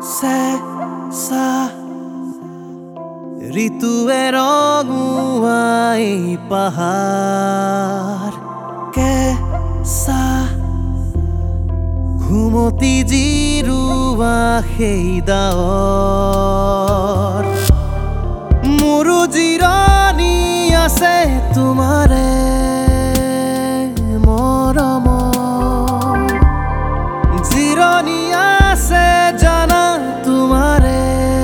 চেঁচা ঋতুৱে ৰঙুৱাই পাহাৰ কেঁচা ঘুমতি জিৰোৱা সেই ডাৱৰ মোৰো জিৰণি আছে তোমাৰে মৰমত জিৰণি আছে জানা তোমাৰে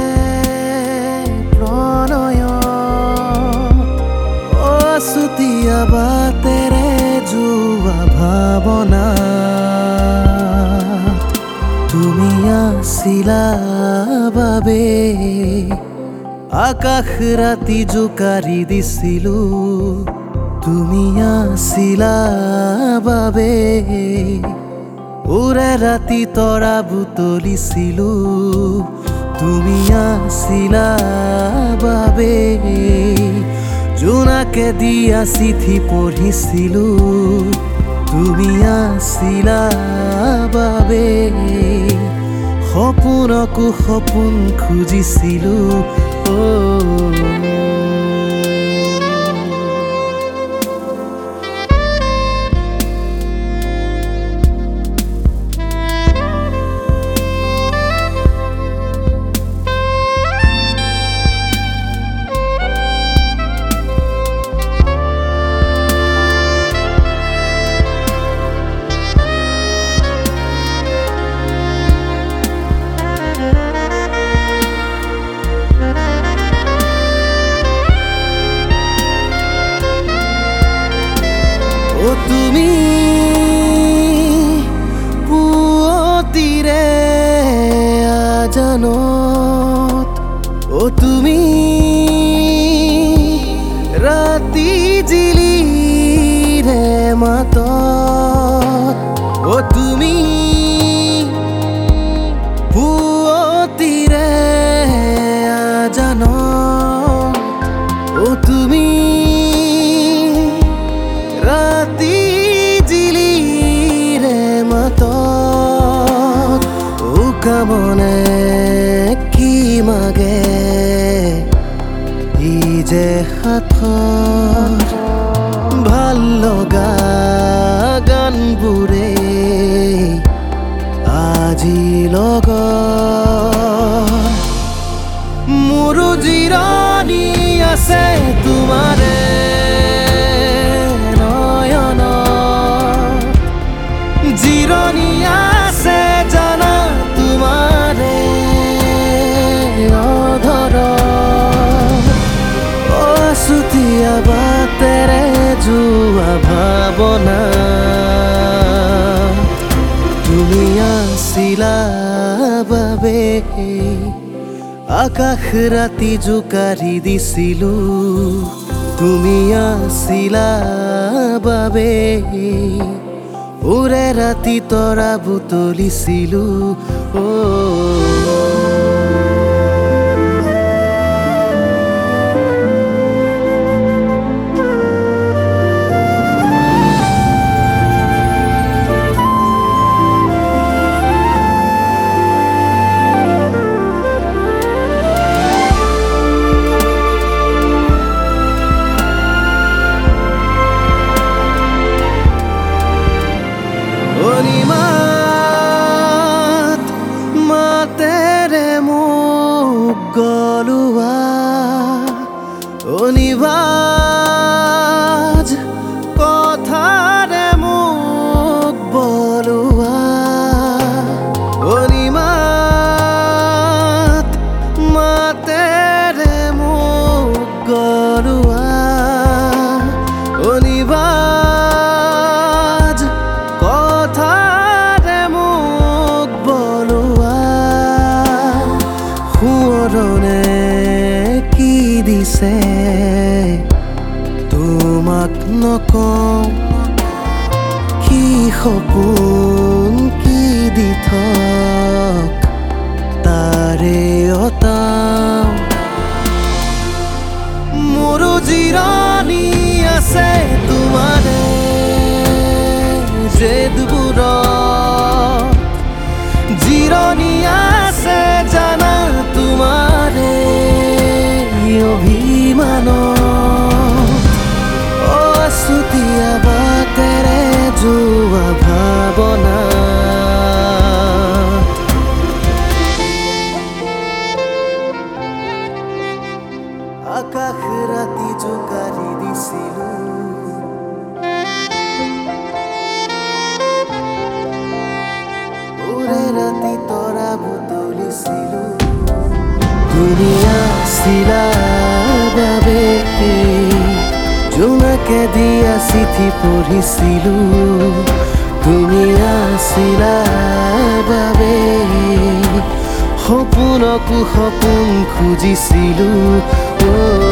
প্ৰণয়ত অচুতীয়া বাটেৰে যোৱা ভাৱনা তুমি আছিলা বাবে আকাশ ৰাতি জোকাৰি দিছিলো তুমি আছিলা বাবে উৰে ৰাতি তৰা বুটলিছিলো তুমি আছিলা বাবে জোনাকে দিয়া চিঠি পঢ়িছিলো তুমি আছিলা বাবে সপোনকো সপোন খুজিছিলো তুমি পুৱতিৰে আজানত তুমি ৰাতি জিলিৰে মাতত তুমি পুৱতিৰে আজানত তুমি ৰাতি জিলিৰে মাতত উকামনে কি মাগে ই যে হাতৰ ভাল লগা গানবোৰে আজি লগত মোৰো জিৰণি আছে তোমাৰে জিৰণি আছে জানা তোমাৰে অধৰত অচুতীয়া বাটেৰে যোৱা ভাৱনা তুমি আছিলা বাবে আকাশ ৰাতি জোকাৰি দিছিলো তুমি আছিলা বাবে উৰে ৰাতি তৰা বুটলিছিলো অনিমাত মাতেৰে মোক গলোৱা অনিবাজ কথাৰে মোক বলোৱা অনিমাত মাতেৰে মোক গলোৱা অনিবাজ কথাৰে মোক বলোৱা সোঁৱৰণে কি দিছে তোমাক নকওঁ কি সপোন কি দি থক তাৰে অতাও মোৰো জিৰণি আছে তোমাৰে জেদবোৰত জিৰণি আছে। বিমানত আছুতীয়া বাটেৰে যোৱা ভাৱনা আকাশ ৰাতি জোকাৰি দিছিলো ওৰে ৰাতি তৰা বুটলিছিলো তুমি আছিলা বাবে জোনাকে দিয়া চিঠি পঢ়িছিলো তুমি আছিলা বাবে সপোনকো সপোন খুজিছিলো